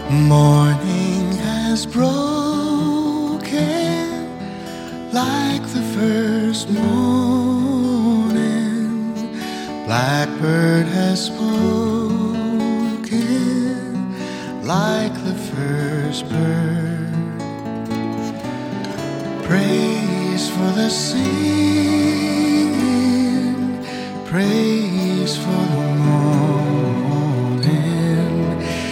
Morning has broken like the first morning. Blackbird has spoken like the first bird. Praise for the singing, praise for the